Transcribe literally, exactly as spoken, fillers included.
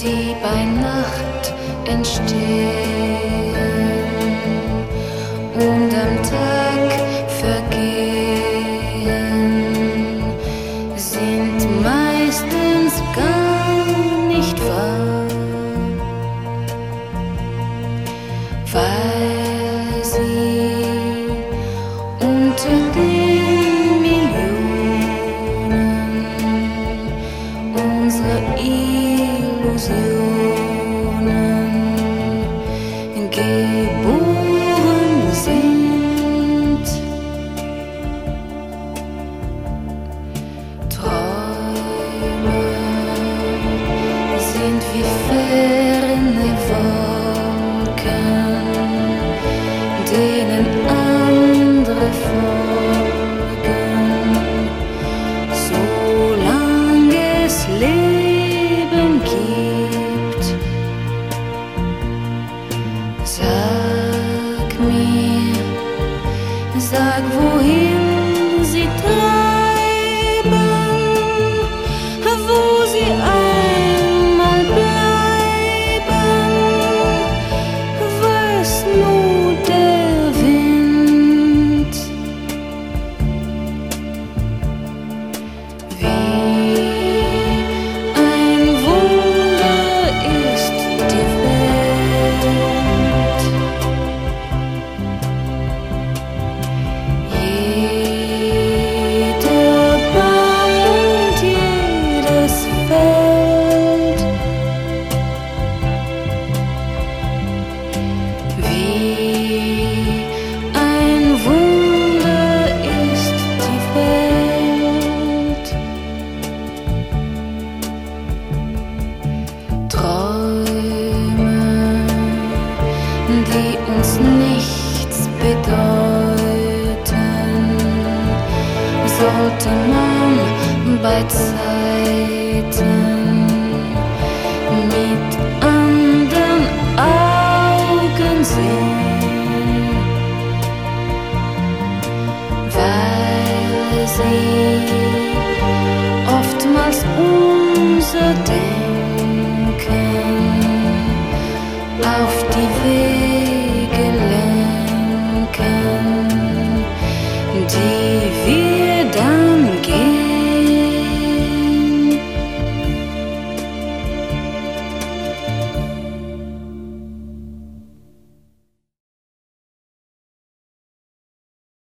die bei Nacht entstehen und am Tag vergehen, sind meistens gar nicht wahr, weil sie unter den Millionen unserer Illusionen geboren sind. Träume sind wie ferne Wolken, denen andere folgen, solange es Leben gibt. Sag mir, sag, wohin sie treiben, wo sie einmal bleiben, weiß nur der Wind. Wie ein Wunder ist die Welt. Jeder Baum und jedes Feld. Wie ein Wunder ist die Welt. Träume, die uns nichts bedeuten, sollte man bei Zeit